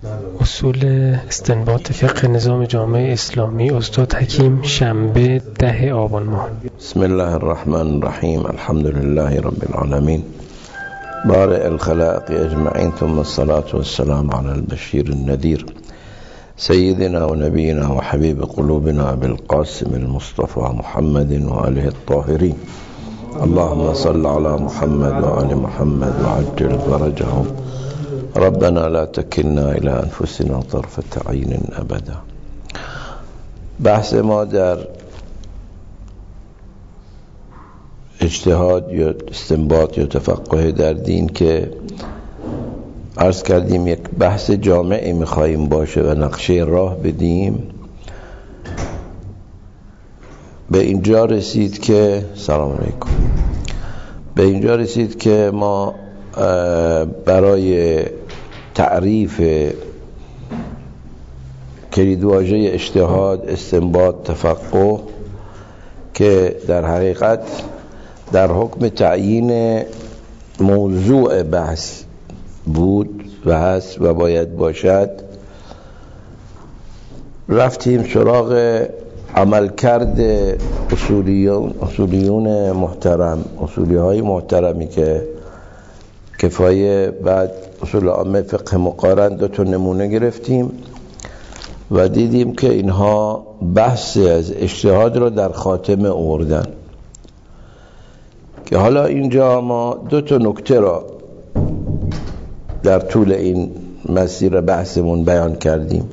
اصول استنباط فقه نظام جامعه اسلامی استاد حکیم شنبه 10 آبان ماه. بسم الله الرحمن الرحیم. الحمد لله رب العالمین بارئ الخلائق اجمعین ثم الصلاة والسلام على البشیر النذیر سیدنا و نبینا و حبیب قلوبنا بالقاسم المصطفى محمد و آله الطاهرین. اللهم صل على محمد و آل محمد و عجل فرجهم. ربنا لا تكلنا الى انفسنا طرفة عين ابدا. بحث ما در اجتهاد یا استنباط یا تفقه در دین که عرض کردیم یک بحث جامعی میخواییم باشه و نقشه راه بدیم، به اینجا رسید که سلام علیکم، به اینجا رسید که ما برای تعریف کلیدواژه اجتهاد، استنباط، تفقه که در حقیقت در حکم تعیین موضوع بحث بود و هست و باید باشد، رفتیم سراغ عملکرد اصولیون محترم، اصولی های محترمی که کفایه. بعد اصول عامه فقه مقارن 2 نمونه گرفتیم و دیدیم که اینها بحث از اجتهاد رو در خاتمه آوردن، که حالا اینجا ما 2 نکته را در طول این مسیر بحثمون بیان کردیم.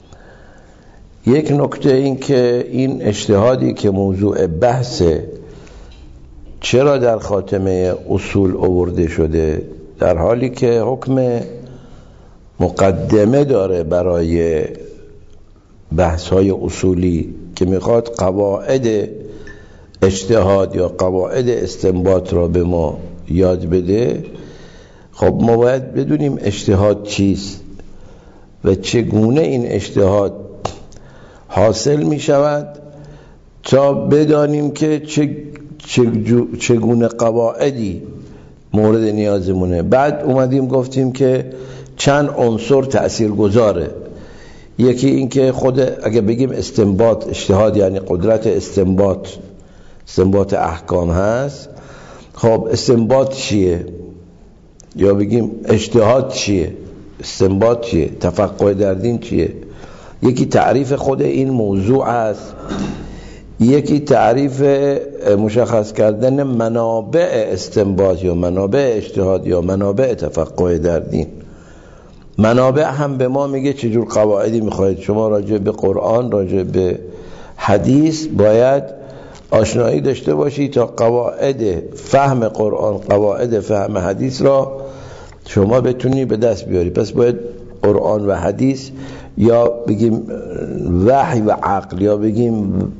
یک نکته این که این اجتهادی که موضوع بحثه چرا در خاتمه اصول آورده شده، در حالی که حکم مقدمه داره برای بحث‌های اصولی که میخواد قواعد اجتهاد یا قواعد استنباط را به ما یاد بده. خب ما باید بدونیم اجتهاد چیست و چگونه این اجتهاد حاصل می شود تا بدانیم که چگونه قواعدی مورد نیازمونه. بعد اومدیم گفتیم که چند عنصر تأثیر گذاره. یکی این که خود اگه بگیم استنباط، اجتهاد یعنی قدرت استنباط احکام هست. خب استنباط چیه؟ یا بگیم اجتهاد چیه؟ استنباط چیه؟ تفقه در دین چیه؟ یکی تعریف خود این موضوع است، یکی تعریف مشخص کردن منابع استنباط یا منابع اجتهاد یا منابع تفقه در دین. منابع هم به ما میگه چجور قواعدی میخواید شما راجع به قرآن، راجع به حدیث باید آشنایی داشته باشی تا قواعد فهم قرآن، قواعد فهم حدیث را شما بتونی به دست بیاری. پس باید قرآن و حدیث، یا بگیم وحی و عقل، یا بگیم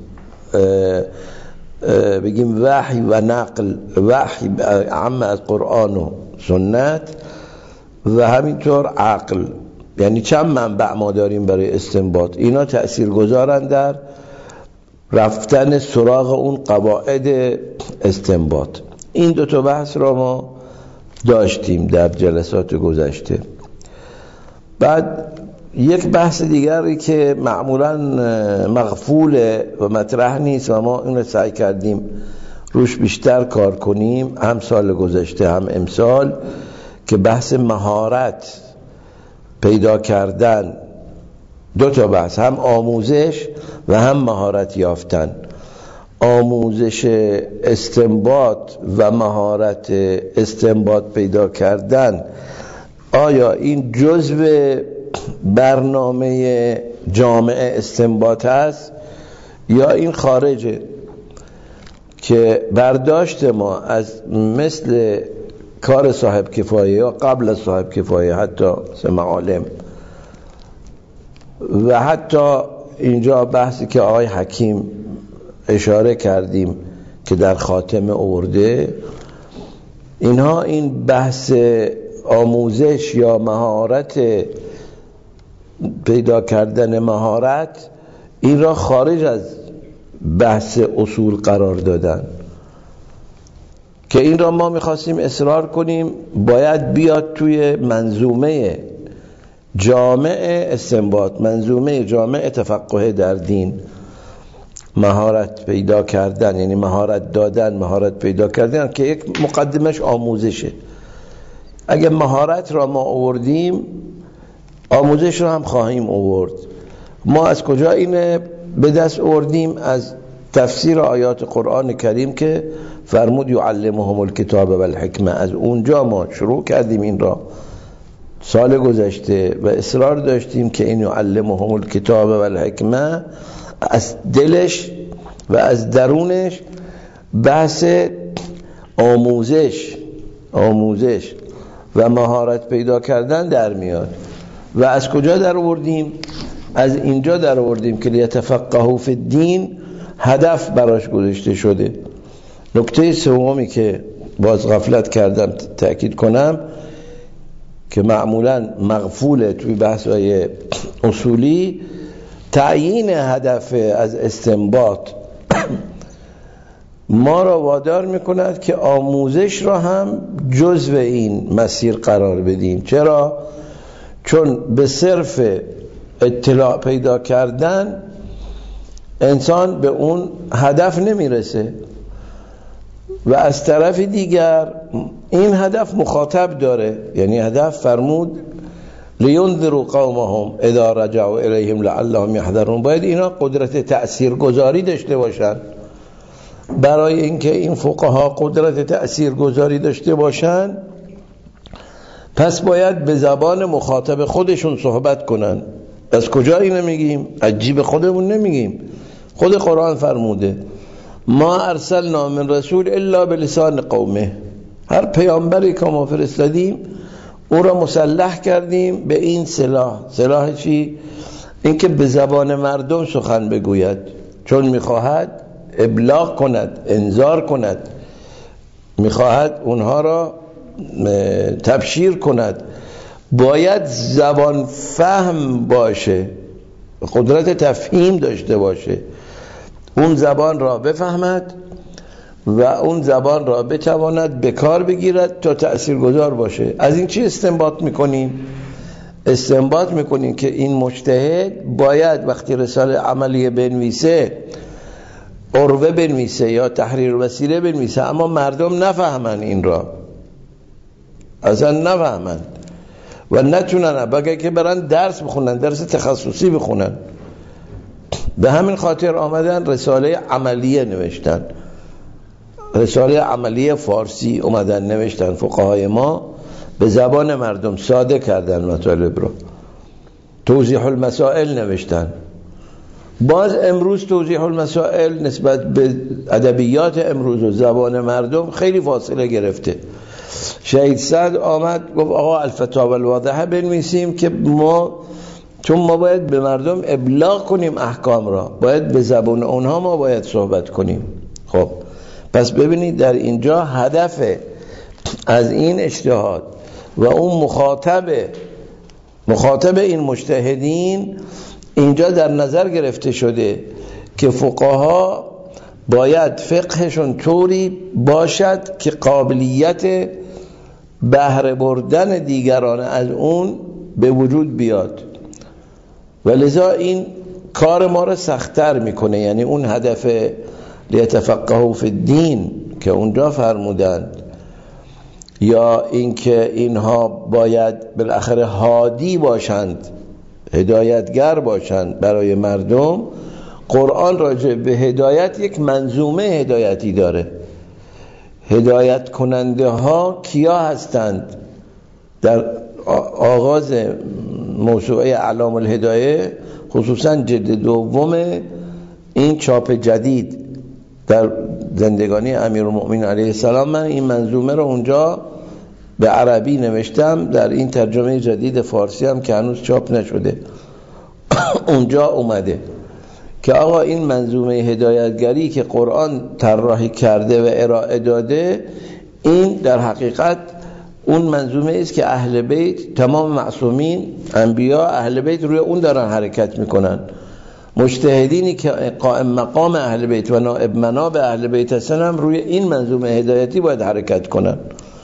وحی و نقل، وحی عام از قرآن و سنت و همینطور عقل، یعنی چند منبع ما داریم برای استنباط. اینا تأثیر گذارن در رفتن سراغ اون قواعد استنباط. این 2 بحث را ما داشتیم در جلسات گذشته. بعد یک بحث دیگری که معمولا مغفوله و مطرح نیست و ما اون سعی کردیم روش بیشتر کار کنیم، هم سال گذشته هم امسال، که بحث مهارت پیدا کردن. 2 بحث، هم آموزش و هم مهارت یافتن. آموزش استنباط و مهارت استنباط پیدا کردن، آیا این جزو برنامه جامعه استنباط هست یا این خارجه؟ که برداشت ما از مثل کار صاحب کفایه یا قبل از صاحب کفایه، حتی معالم و حتی اینجا بحثی که آقای حکیم اشاره کردیم که در خاتمه آورده، اینها این بحث آموزش یا مهارت، پیدا کردن مهارت، این را خارج از بحث اصول قرار دادن، که این را ما میخواستیم اصرار کنیم باید بیاد توی منظومه جامع استنباط، منظومه جامع تفقه در دین، مهارت پیدا کردن، یعنی مهارت دادن، مهارت پیدا کردن، که یک مقدمش آموزشه. اگه مهارت را ما آوردیم، آموزش را هم خواهیم آورد. ما از کجا اینه به دست آوردیم؟ از تفسیر آیات قرآن کریم که فرمود یعلمهم الکتاب و الحکمه. از اونجا ما شروع کردیم این را سال گذشته و اصرار داشتیم که این یعلمهم الکتاب و الحکمه از دلش و از درونش بحث آموزش و مهارت پیدا کردن در میاد. و از کجا در آوردیم؟ از اینجا در آوردیم که لیتفقهوا فی الدین هدف براش گذاشته شده. نکته سومی که باز غفلت کردم تأکید کنم که معمولا مغفوله توی بحث‌های اصولی، تعیین هدف از استنباط ما را وادار میکند که آموزش را هم جزو این مسیر قرار بدیم. چرا؟ چون به صرف اطلاع پیدا کردن انسان به اون هدف نمیرسه و از طرف دیگر این هدف مخاطب داره. یعنی هدف فرمود لینذروا قومهم اذا رجعوا الیهم لعلهم یحذرون. باید اینا قدرت تأثیرگذاری داشته باشن. برای اینکه این فقها قدرت تأثیرگذاری داشته باشن، پس باید به زبان مخاطب خودشون صحبت کنن. از کجا اینو میگیم؟ از جیب خودمون نمیگیم. خود قرآن فرموده ما ارسلنا من رسول الا بلسان قومه. هر پیامبری که ما فرستادیم او را مسلح کردیم به این سلاح چی؟ اینکه به زبان مردم سخن بگوید، چون میخواهد ابلاغ کند، انذار کند، میخواهد اونها را تبشیر کند. باید زبان فهم باشه، قدرت تفهیم داشته باشه، اون زبان را بفهمد و اون زبان را بتواند به کار بگیرد تا تأثیرگذار باشه. از این چی استنباط میکنیم؟ استنباط میکنیم که این مجتهد باید وقتی رساله عملیه بنویسه، عروه بنویسه یا تحریر وسیله بنویسه، اما مردم نفهمن، این را اصلا نفهمن و نتونن بگه که برن درس بخونن، درس تخصصی بخونن. به همین خاطر آمدن رساله عملیه نوشتن، رساله عملیه فارسی اومدن نوشتن. فقهای ما به زبان مردم ساده کردن مطالب رو. توضیح المسائل نوشتن. باز امروز توضیح المسائل نسبت به ادبیات امروز و زبان مردم خیلی فاصله گرفته. شهید سعد آمد گفت آقا الفتاوی الواضحه بنویسیم که چون ما باید به مردم ابلاغ کنیم احکام را، باید به زبان اونها ما باید صحبت کنیم. خب پس ببینید در اینجا هدف از این اجتهاد و اون مخاطب این مجتهدین اینجا در نظر گرفته شده که فقها باید فقهشون طوری باشد که قابلیت بهره بردن دیگران از اون به وجود بیاد و لذا این کار ما رو سخت‌تر میکنه. یعنی اون هدف لیتفقهوا فی الدین که اونجا فرمودند، یا اینکه اینها باید بالاخره هادی باشند، هدایتگر باشند برای مردم. قرآن راجع به هدایت یک منظومه هدایتی داره. هدایت کننده ها کیا هستند؟ در آغاز موسوعه اعلام الهدایه، خصوصا جلد دوم این چاپ جدید در زندگانی امیرالمؤمنین علیه السلام، من این منظومه رو اونجا به عربی نوشتم، در این ترجمه جدید فارسی هم که هنوز چاپ نشده اونجا اومده که آقا این منظومه هدایتگری که قرآن طراحی کرده و ارائه داده، این در حقیقت اون منظومه است که اهل بیت، تمام معصومین انبیا اهل بیت روی اون دارن حرکت میکنن. مجتهدینی که قائم مقام اهل بیت و نائب مناب اهل بیت هستن هم روی این منظومه هدایتی باید حرکت کنن.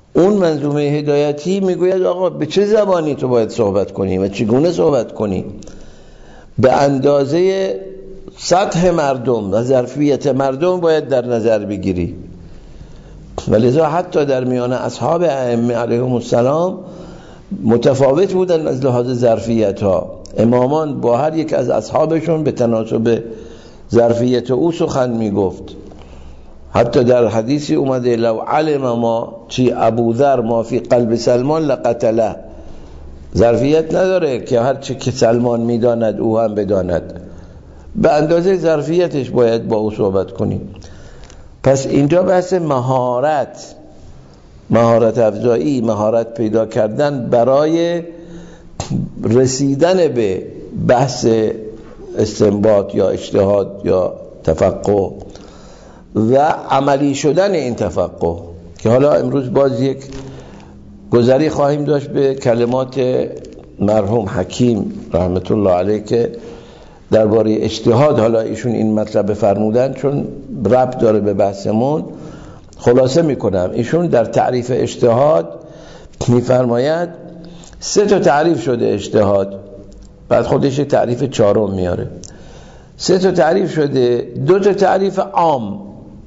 اون منظومه هدایتی میگوید آقا به چه زبانی تو باید صحبت کنی و چگونه صحبت کنی، به اندازه سطح مردم و ظرفیت مردم باید در نظر بگیری. ولذا حتی در میان اصحاب ائمه علیهم السلام متفاوت بودن از لحاظ ظرفیت ها. امامان با هر یک از اصحابشون به تناسب ظرفیت او سخن میگفت. حتی در حدیثی اومده لو علم ما چی ابوذر ما فی قلب سلمان لقتله، ظرفیت نداره که هر چه که سلمان میداند او هم بداند، به اندازه ظرفیتش باید با او صحبت کنیم. پس اینجا بحث مهارت افزایی، مهارت پیدا کردن برای رسیدن به بحث استنباط یا اجتهاد یا تفقه و عملی شدن این تفقه، که حالا امروز باز یک گذری خواهیم داشت به کلمات مرحوم حکیم رحمت الله علیه که درباره اجتهاد حالا ایشون این مطلب فرمودن، چون ربط داره به بحثمون. خلاصه میکنم، ایشون در تعریف اجتهاد میفرماید 3 تا تعریف شده اجتهاد، بعد خودش تعریف 4م میاره. 3 تا تعریف شده، 2 تا تعریف عام.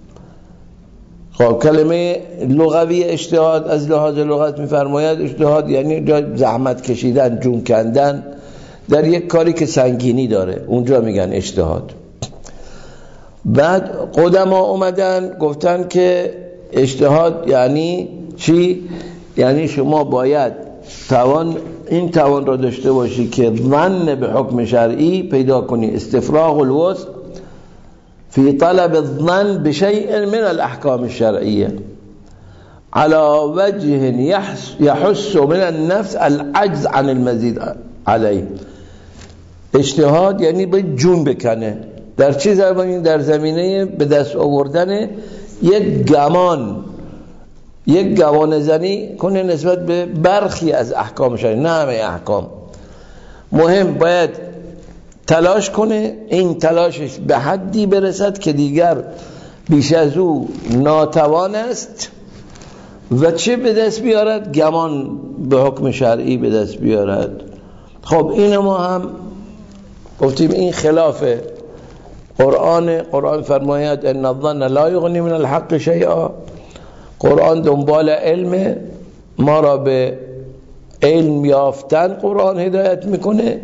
خب کلمه لغوی اجتهاد از لحاظ لغت میفرماید اجتهاد یعنی زحمت کشیدن، جون کندن در یک کاری که سنگینی داره، اونجا میگن اجتهاد. بعد قدما اومدن گفتن که اجتهاد یعنی چی؟ یعنی شما باید این توان را داشته باشی که ظن به حکم شرعی پیدا کنی، استفراغ الوسع فی طلب الظن بشیء من الاحکام الشرعیه على وجه یحس من النفس العجز عن المزید علیه. اجتهاد یعنی باید جون بکنه در چه زمینه؟ در زمینه به دست آوردن یک گمان زنی کنه نسبت به برخی از احکام شرعی، نه همه احکام. مهم باید تلاش کنه، این تلاشش به حدی برسد که دیگر بیش از او ناتوان است و چه به دست بیارد؟ گمان به حکم شرعی به دست بیارد. خب این ما هم گفتیم این خلاف قرآن فرماید ان الظن لا یغنی من الحق شیئا. قرآن دنبال علم، ما را به علم یافتن قرآن هدایت میکنه.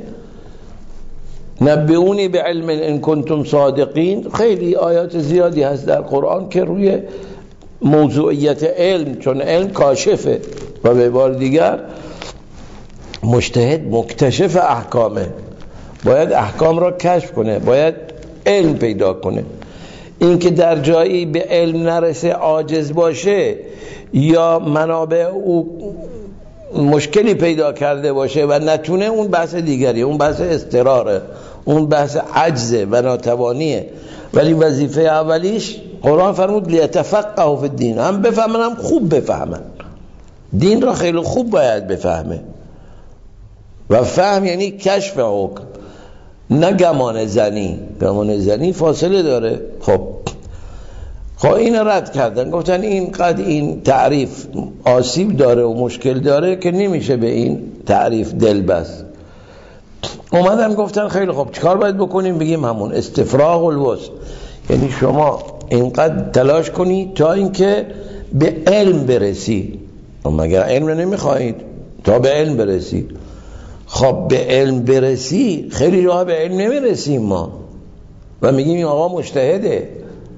نبئونی بعلم ان کنتم صادقین. خیلی آیات زیادی هست در قرآن که روی موضوعیت علم، چون علم کاشفه و به بار دیگر مجتهد مکتشف احکامه، باید احکام را کشف کنه، باید علم پیدا کنه. این که در جایی به علم نرسه، عاجز باشه یا منابع او مشکلی پیدا کرده باشه و نتونه، اون بحث دیگری، اون بحث اضطراره، اون بحث عجزه و ناتوانیه. ولی وظیفه اولیش قرآن فرمود لیتفقهوا فی الدین، هم بفهمن هم خوب بفهمن. دین را خیلی خوب باید بفهمه و فهم یعنی کشف حکم، نه گمان زنی فاصله داره. خب این رد کردن، گفتن این تعریف آسیب داره و مشکل داره که نمیشه به این تعریف دل بست. اومدن گفتن خیلی خوب چیکار باید بکنیم؟ بگیم همون استفراغ الوسع، یعنی شما اینقدر تلاش کنی تا اینکه به علم برسی. مگر علم نمیخواهید تا به علم برسی؟ خب به علم برسی، خیلی جاها به علم نمیرسیم ما و میگیم این آقا مجتهده،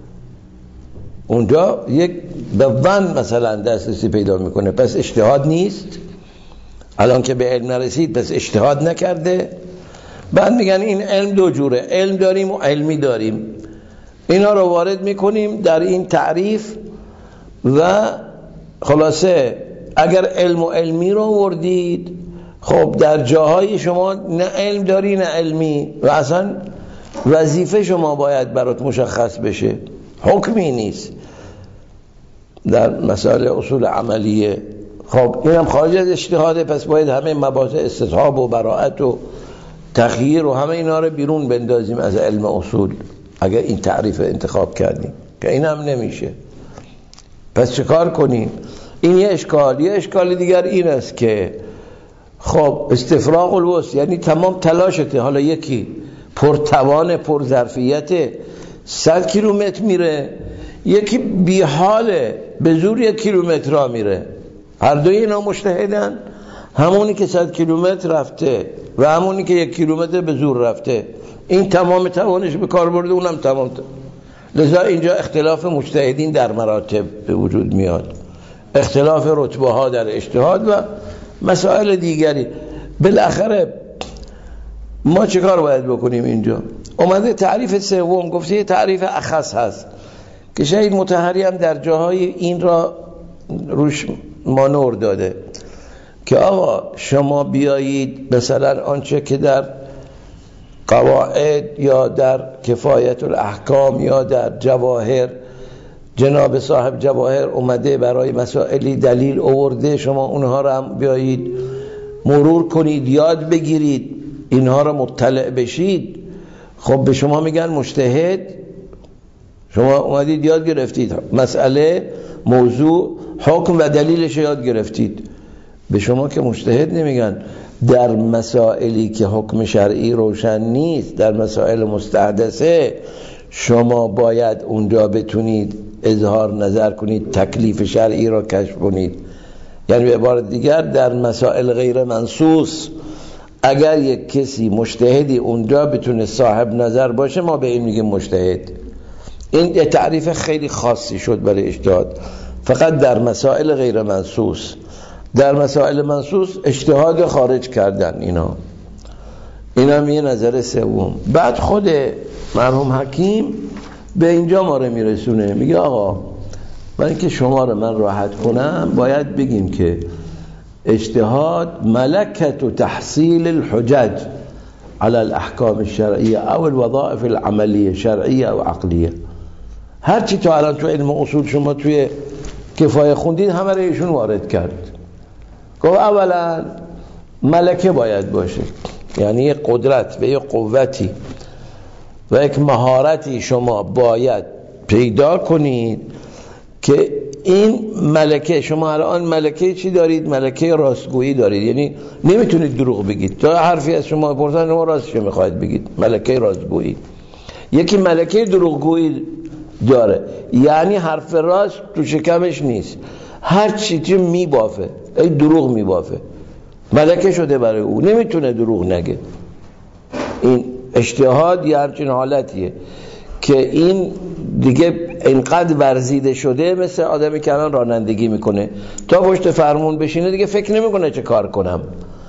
اونجا یک به ظن مثلا دسترسی پیدا میکنه، پس اجتهاد نیست. الان که به علم نرسید پس اجتهاد نکرده. بعد میگن این علم 2 جوره، علم داریم و علمی داریم. اینا رو وارد میکنیم در این تعریف و خلاصه اگر علم و علمی رو وردید، خب در جاهای شما نه علم داری نه علمی و اصلا وظیفه شما باید برات مشخص بشه، حکمی نیست در مسائل اصول عملیه. خب اینم خارج از اجتهاده، پس باید همه مباحث استصحاب و براءت و تخییر و همه اینا رو بیرون بندازیم از علم اصول اگر این تعریف انتخاب کردیم، که این هم نمیشه. پس چه کار کنیم؟ این یه اشکال دیگر این است که خب استفراغ الوسع یعنی تمام تلاشته، حالا یکی پرتوان پرظرفیت 100 کیلومتر میره، یکی بیحاله به زور 1 کیلومتر را میره، هر دوی اینا مجتهدن، همونی که 100 کیلومتر رفته و همونی که 1 کیلومتر به زور رفته، این تمام توانش به کار برده، اونم تمام لذا اینجا اختلاف مجتهدین در مراتب به وجود میاد، اختلاف رتبه ها در اجتهاد و مسائل دیگری. بالاخره ما چه کار باید بکنیم؟ اینجا اومده تعریف سوم، گفته یه تعریف اخص هست که شاید مطهری هم در جاهای این را روش مانور داده که آقا شما بیایید مثلا آنچه که در قواعد یا در کفایت الاحکام یا در جواهر جناب صاحب جواهر اومده برای مسائلی دلیل آورده، شما اونها را هم بیایید مرور کنید، یاد بگیرید، اینها را مطلع بشید. خب به شما میگن مجتهد، شما اومدید یاد گرفتید مسئله، موضوع، حکم و دلیلش یاد گرفتید، به شما که مجتهد نمیگن. در مسائلی که حکم شرعی روشن نیست، در مسائل مستحدثه، شما باید اونجا بتونید اظهار نظر کنید، تکلیف شرعی را کشف کنید. یعنی به عبارت دیگر در مسائل غیر منصوص اگر یک کسی مجتهدی اونجا بتونه صاحب نظر باشه، ما به این میگیم مجتهد. این یه تعریف خیلی خاصی شد برای اجتهاد، فقط در مسائل غیر منصوص. در مسائل منصوص اجتهاد خارج کردن اینا هم یه نظر سوم. بعد خود مرحوم حکیم به اینجا ما رو میرسونه، میگه آقا برای اینکه شما رو من راحت کنم باید بگیم که اجتهاد ملکت و تحصیل الحجج على الاحکام الشرعیه او الوظائف العملیه شرعیه و عقلیه. هرچی تا الان تو علم اصول شما توی کفایه خوندید همه رو ایشون وارد کرد. گفت اولا ملکه باید باشه، یعنی یک قدرت و یک قوتی و یک مهارتی شما باید پیدا کنید که این ملکه، شما الان ملکه چی دارید؟ ملکه راستگویی دارید، یعنی نمیتونید دروغ بگید. تا حرفی از شما بپرسن شما راستش میخواید بگید، ملکه راستگویی. یکی ملکه دروغگویی داره، یعنی حرف راست تو شکمش نیست، هر چیزی میبافه، ای دروغ میبافه، ملکه شده برای او، نمیتونه دروغ نگه. این اجتهاد یه همچین حالتیه که این دیگه اینقدر ورزیده شده، مثل آدمی که الان رانندگی میکنه تا پشت فرمون بشینه دیگه فکر نمیکنه چه کار کنم،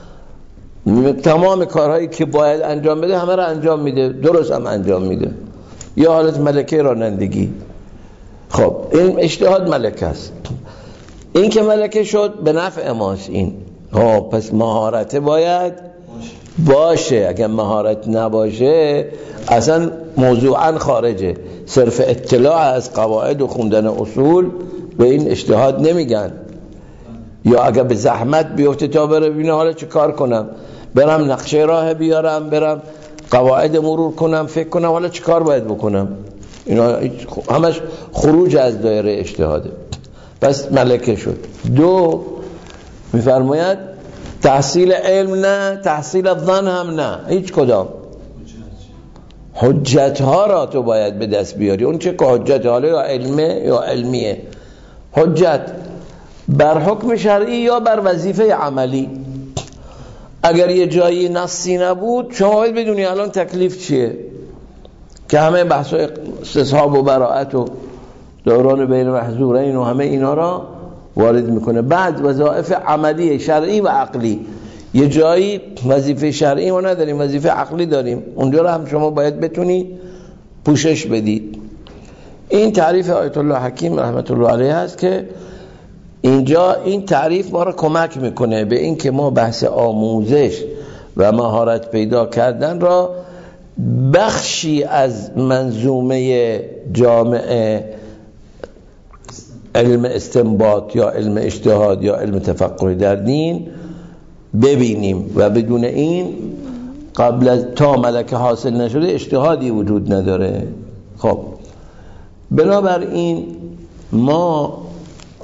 تمام کارهایی که باید انجام بده همه رو انجام میده، درست هم انجام میده، یا حالت ملکه رانندگی. خب این اجتهاد ملکه است. این که ملکه شد به نفع ماست این. پس مهارت باید باشه، اگر مهارت نباشه اصلا موضوعا خارجه. صرف اطلاع از قواعد و خوندن اصول به این اجتهاد نمیگن. یا اگر به زحمت بیفته تا بره ببینه حالا چه کار کنم، برم نقشه راه بیارم، برم قواعد مرور کنم، فکر کنم حالا چه کار باید بکنم، اینا همش خروج از دایره اجتهاده. پس ملکه شد. دو میفرماید تحصیل علم نه، تحصیل الظن هم نه، هیچ کدام. حجت ها را تو باید به دست بیاری، اون چه که حجت حالا یا علمه یا علمیه، حجت بر حکم شرعی یا بر وظیفه عملی. اگر یه جایی نصی نبود شما باید بدونی الان تکلیف چیه، که همه بحثای استصحاب و براءت و دوران بین محظورین و همه اینا را وارد میکنه. بعد وظایف عملی شرعی و عقلی، یه جایی وظیفه شرعی ما نداریم، وظیفه عقلی داریم، اونجا را هم شما باید بتونی پوشش بدید. این تعریف آیت الله حکیم رحمت الله علیه هست که اینجا این تعریف ما را کمک میکنه به این که ما بحث آموزش و مهارت پیدا کردن را بخشی از منظومه جامعه علم استنباط یا علم اجتهاد یا علم تفقه در دین ببینیم و بدون این قبل از تا ملکه حاصل نشده اجتهادی وجود نداره. خب بنابراین ما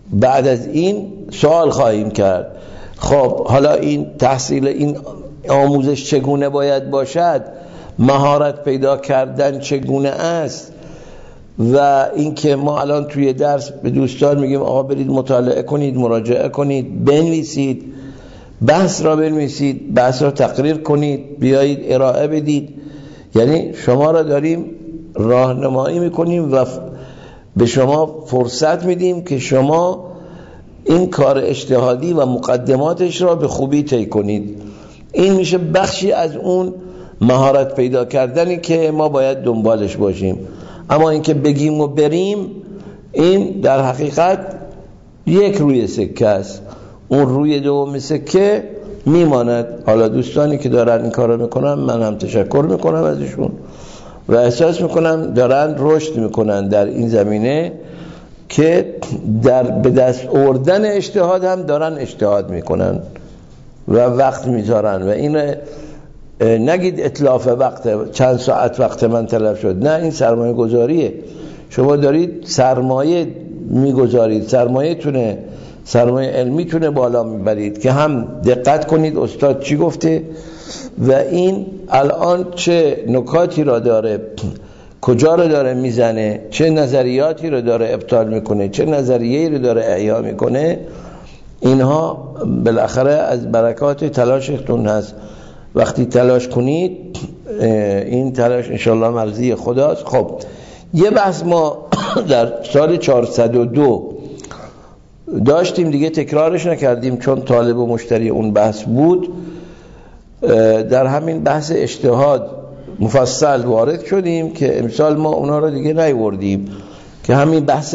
بعد از این سوال خواهیم کرد خب حالا این تحصیل این آموزش چگونه باید باشد، مهارت پیدا کردن چگونه است، و اینکه ما الان توی درس به دوستان میگیم آقا برید مطالعه کنید، مراجعه کنید، بنویسید، بحث را بنویسید، بحث را تقریر کنید، بیایید ارائه بدید. یعنی شما را داریم راهنمایی میکنیم و به شما فرصت میدیم که شما این کار اجتهادی و مقدماتش را به خوبی طی کنید. این میشه بخشی از اون مهارت پیدا کردنی که ما باید دنبالش باشیم. اما اینکه بگیم و بریم، این در حقیقت یک روی سکه است، اون روی دوم سکه میماند. حالا دوستانی که دارن این کارو میکنن من هم تشکر میکنم ازشون و احساس میکنم دارن رشد میکنن در این زمینه که به دست آوردن اجتهاد هم دارن اجتهاد میکنن و وقت میذارن. و این نگید اتلاف وقت، چند ساعت وقت من تلف شد، نه، این سرمایه گذاریه. شما دارید سرمایه میگذارید، سرمایه علمی تونه بالا میبرید که هم دقت کنید استاد چی گفته و این الان چه نکاتی را داره، کجا رو داره میزنه، چه نظریاتی رو داره ابطال میکنه، چه نظریه‌ای رو داره احیا میکنه. اینها بالاخره از برکات تلاشتون هست. وقتی تلاش کنید این تلاش انشالله مرضی خداست. خب یه بحث ما در سال 402 داشتیم دیگه، تکرارش نکردیم چون طالب و مشتری اون بحث بود. در همین بحث اجتهاد مفصل وارد شدیم که امسال ما اونا رو دیگه نیوردیم، که همین بحث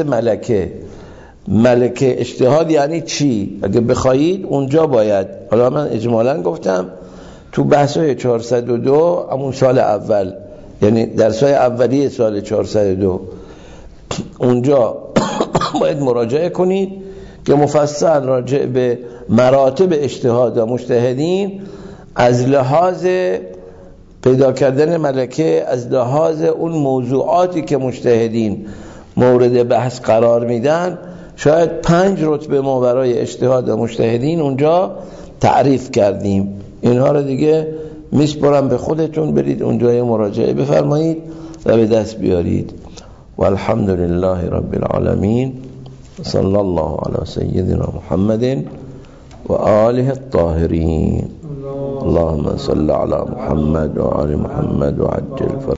ملکه اجتهاد یعنی چی. اگه بخواید اونجا باید، حالا من اجمالا گفتم تو بحثای 402 همون سال اول، یعنی درسای اولیه سال 402 اونجا باید مراجعه کنید که مفصل راجع به مراتب اجتهاد و مجتهدین از لحاظ پیدا کردن ملکه، از لحاظ اون موضوعاتی که مجتهدین مورد بحث قرار میدن، شاید 5 رتبه ما برای اجتهاد و مجتهدین اونجا تعریف کردیم. اینها رو دیگه میسپرم به خودتون، برید اونجا مراجعه بفرمایید و به دست بیارید. والحمد لله رب العالمین، صلی الله علی سیدنا محمد و آله الطاهرین. اللهم صل علی محمد و آل محمد و عجل